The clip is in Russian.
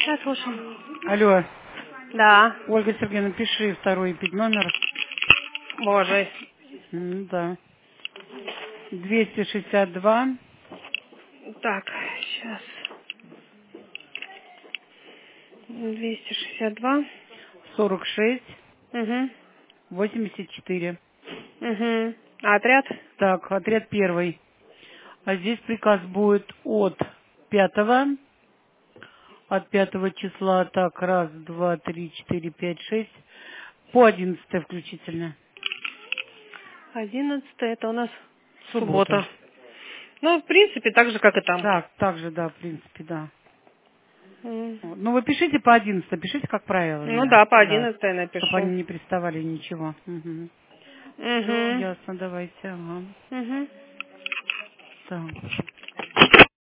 Я слушаю. Алло, Да. Ольга Сергеевна, пиши второй номер. Боже. Да. 262. Так, сейчас. 262. 46. Угу. 84. Угу. А отряд? Так, отряд первый. А здесь приказ будет от 5. От 5 числа, так, раз, два, три, четыре, пять, шесть. По 11 включительно. 11 это у нас Суббота. суббота. Ну, в принципе, так же, как и там. Так же, да, в принципе, да. М. Вот. Ну, вы пишите по 11, пишите как правило. Ну Да, да, по да. 11 Чтобы напишу. они не приставали ничего. Угу. Все, Угу. ясно, давайте, ага. Угу. Так.